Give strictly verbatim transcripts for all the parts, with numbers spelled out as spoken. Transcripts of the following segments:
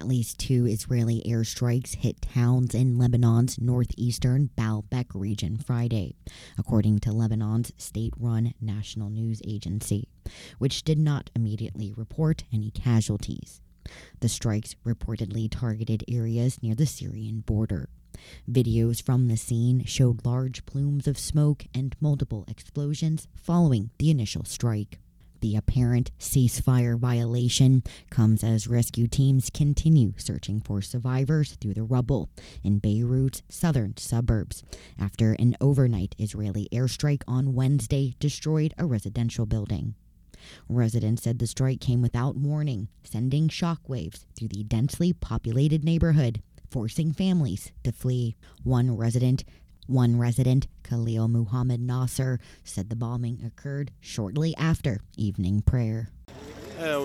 At least two Israeli airstrikes hit towns in Lebanon's northeastern Baalbek region Friday, according to Lebanon's state-run national news agency, which did not immediately report any casualties. The strikes reportedly targeted areas near the Syrian border. Videos from the scene showed large plumes of smoke and multiple explosions following the initial strike. The apparent ceasefire violation comes as rescue teams continue searching for survivors through the rubble in Beirut's southern suburbs after an overnight Israeli airstrike on Wednesday destroyed a residential building. Residents said the strike came without warning, sending shockwaves through the densely populated neighborhood, forcing families to flee. One resident One resident, Khalil Muhammad Nasser, said the bombing occurred shortly after evening prayer. A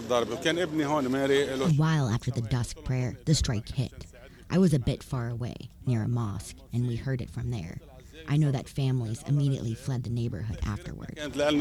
while after the dusk prayer, the strike hit. I was a bit far away, near a mosque, and we heard it from there. I know that families immediately fled the neighborhood afterward.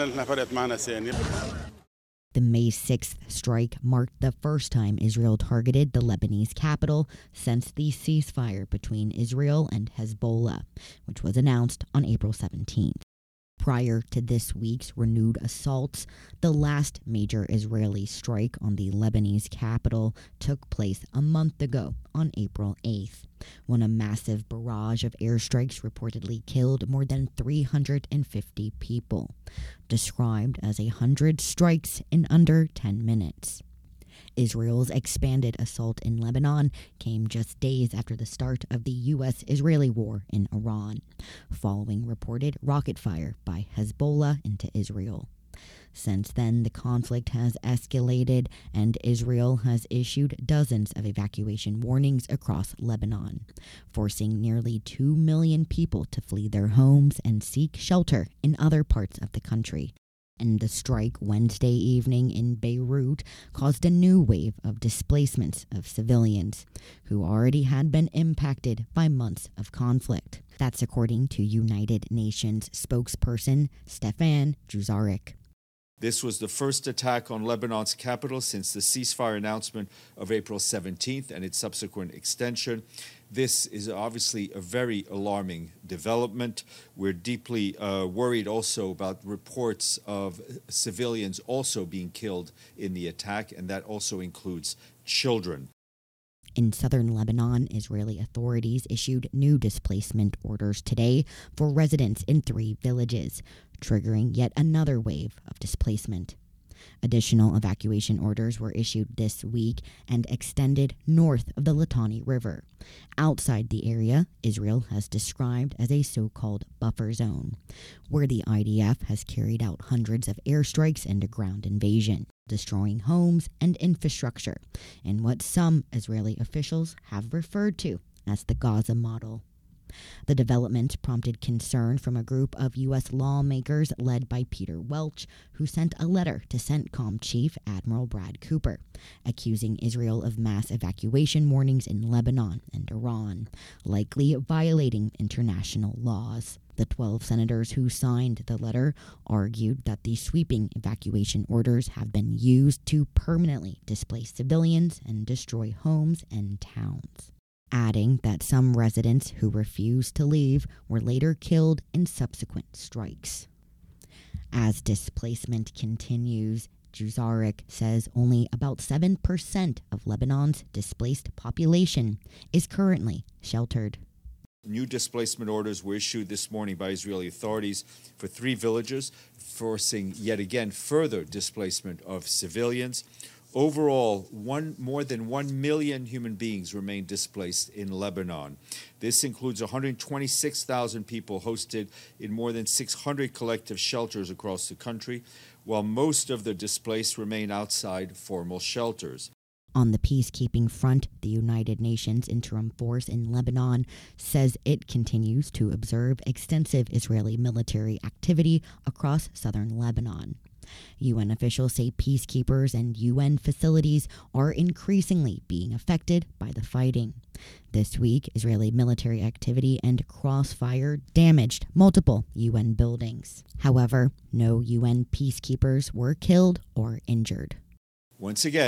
The May sixth strike marked the first time Israel targeted the Lebanese capital since the ceasefire between Israel and Hezbollah, which was announced on April seventeenth. Prior to this week's renewed assaults, the last major Israeli strike on the Lebanese capital took place a month ago on April eighth, when a massive barrage of airstrikes reportedly killed more than three hundred fifty people, described as a hundred strikes in under ten minutes. Israel's expanded assault in Lebanon came just days after the start of the U S Israeli war in Iran, following reported rocket fire by Hezbollah into Israel. Since then, the conflict has escalated, and Israel has issued dozens of evacuation warnings across Lebanon, forcing nearly two million people to flee their homes and seek shelter in other parts of the country. And the strike Wednesday evening in Beirut caused a new wave of displacements of civilians who already had been impacted by months of conflict. That's according to United Nations spokesperson Stefan Dujarric. This was the first attack on Lebanon's capital since the ceasefire announcement of April seventeenth and its subsequent extension. This is obviously a very alarming development. We're deeply uh, worried also about reports of civilians also being killed in the attack, and that also includes children. In southern Lebanon, Israeli authorities issued new displacement orders today for residents in three villages, triggering yet another wave of displacement. Additional evacuation orders were issued this week and extended north of the Litani River, outside the area Israel has described as a so-called buffer zone, where the I D F has carried out hundreds of airstrikes and a ground invasion, destroying homes and infrastructure in what some Israeli officials have referred to as the Gaza model. The development prompted concern from a group of U S lawmakers led by Peter Welch, who sent a letter to CENTCOM Chief Admiral Brad Cooper, accusing Israel of mass evacuation warnings in Lebanon and Iran, likely violating international laws. The twelve senators who signed the letter argued that the sweeping evacuation orders have been used to permanently displace civilians and destroy homes and towns, adding that some residents who refused to leave were later killed in subsequent strikes. As displacement continues, Dujarric says only about seven percent of Lebanon's displaced population is currently sheltered. New displacement orders were issued this morning by Israeli authorities for three villages, forcing yet again further displacement of civilians. Overall, one, more than one million human beings remain displaced in Lebanon. This includes one hundred twenty-six thousand people hosted in more than six hundred collective shelters across the country, while most of the displaced remain outside formal shelters. On the peacekeeping front, the United Nations Interim Force in Lebanon says it continues to observe extensive Israeli military activity across southern Lebanon. U N officials say peacekeepers and U N facilities are increasingly being affected by the fighting. This week, Israeli military activity and crossfire damaged multiple U N buildings. However, no U N peacekeepers were killed or injured. Once again,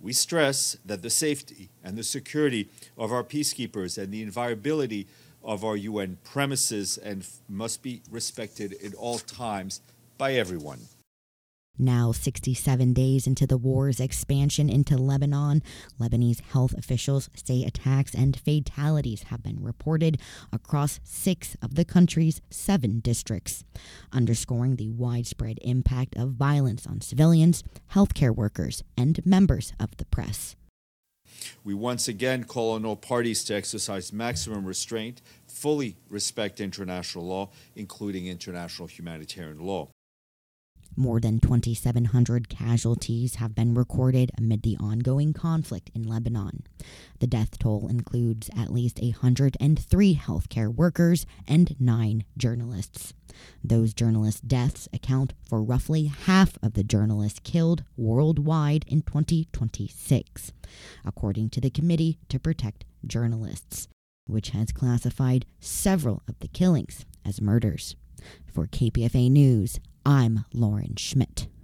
We stress that the safety and the security of our peacekeepers and the inviolability of our U N premises and f- must be respected at all times by everyone. Now, sixty-seven days into the war's expansion into Lebanon, Lebanese health officials say attacks and fatalities have been reported across six of the country's seven districts, underscoring the widespread impact of violence on civilians, healthcare workers, and members of the press. We once again call on all parties to exercise maximum restraint, fully respect international law, including international humanitarian law. More than twenty-seven hundred casualties have been recorded amid the ongoing conflict in Lebanon. The death toll includes at least one hundred three healthcare workers and nine journalists. Those journalist deaths account for roughly half of the journalists killed worldwide in twenty twenty-six, according to the Committee to Protect Journalists, which has classified several of the killings as murders. For K P F A News, I'm Lauren Schmidt.